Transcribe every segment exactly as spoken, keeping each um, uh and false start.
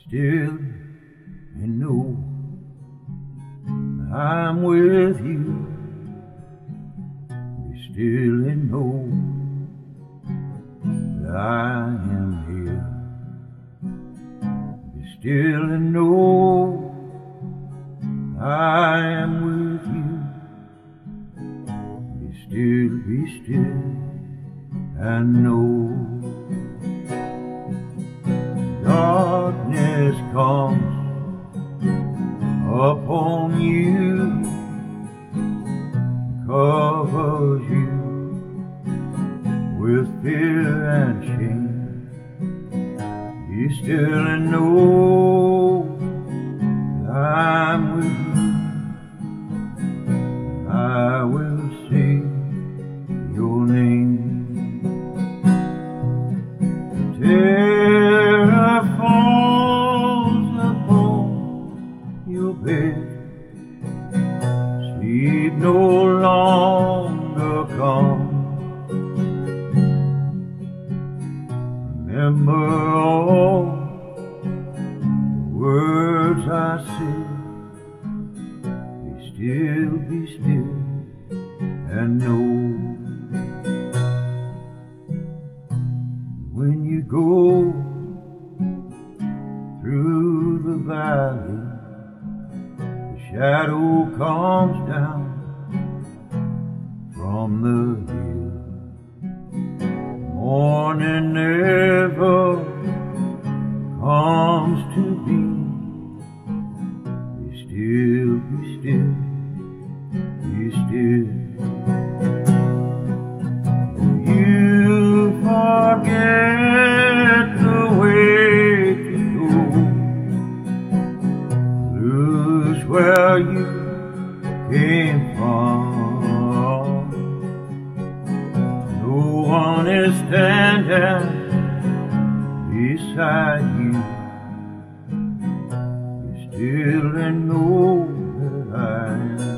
still and know I'm with you. Be still and know that I am here. Be still and know I am with you. Be still, be still and know. Darkness comes upon you, covers you with fear and shame. Be still and know that I'm with you. I will sing your name. Terror falls upon your bed. Sleep no longer come. Remember all the words I said. Be still, be still, and know. When you go through the valley, the shadow comes down from the hill. Morning never comes to be. Be still, be still, be still. You forget the way to go, lose where you came from. No one is standing beside you. Be still and know that I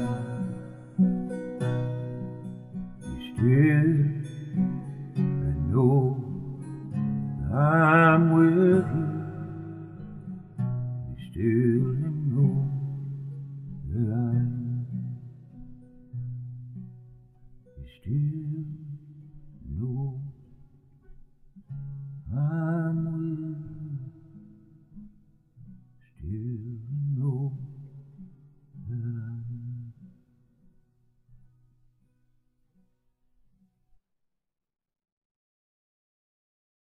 am. Be still and know I'm with you. Be still and know that I am. Be still, know I'm with you. Still.